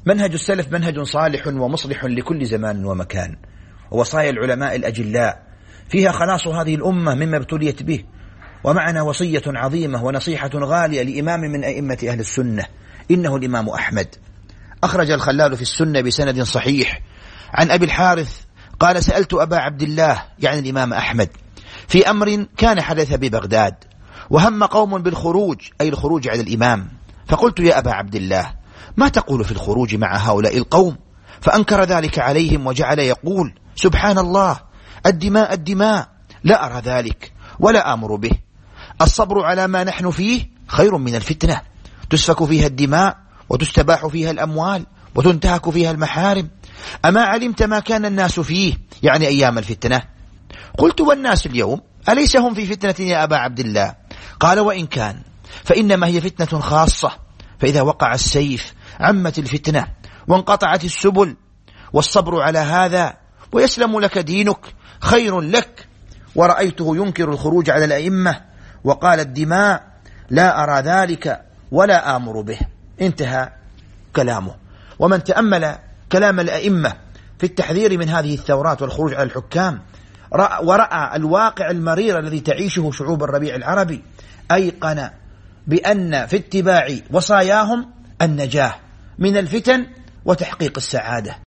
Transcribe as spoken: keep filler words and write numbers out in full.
منهج السلف منهج صالح ومصلح لكل زمان ومكان، ووصايا العلماء الأجلاء فيها خلاص هذه الأمة مما ابتليت به، ومعنا وصية عظيمة ونصيحة غالية لإمام من أئمة أهل السنة، إنه الإمام أحمد. أخرج الخلال في السنة بسند صحيح عن أبي الحارث قال: سألت أبا عبد الله يعني الإمام أحمد في أمر كان حدث ببغداد، وهم قوم بالخروج أي الخروج على الإمام، فقلت: يا أبا عبد الله، ما تقول في الخروج مع هؤلاء القوم؟ فأنكر ذلك عليهم وجعل يقول: سبحان الله، الدماء الدماء، لا أرى ذلك ولا آمر به. الصبر على ما نحن فيه خير من الفتنة، تسفك فيها الدماء وتستباح فيها الأموال وتنتهك فيها المحارم. أما علمت ما كان الناس فيه يعني أيام الفتنة؟ قلت: والناس اليوم أليس هم في فتنة يا أبا عبد الله؟ قال: وإن كان فإنما هي فتنة خاصة، فإذا وقع السيف عمت الفتنة وانقطعت السبل، والصبر على هذا ويسلم لك دينك خير لك. ورأيته ينكر الخروج على الأئمة وقال: الدماء لا أرى ذلك ولا آمر به. انتهى كلامه. ومن تأمل كلام الأئمة في التحذير من هذه الثورات والخروج على الحكام ورأى الواقع المرير الذي تعيشه شعوب الربيع العربي، أيقن بأن في اتباع وصاياهم النجاة من الفتن وتحقيق السعادة.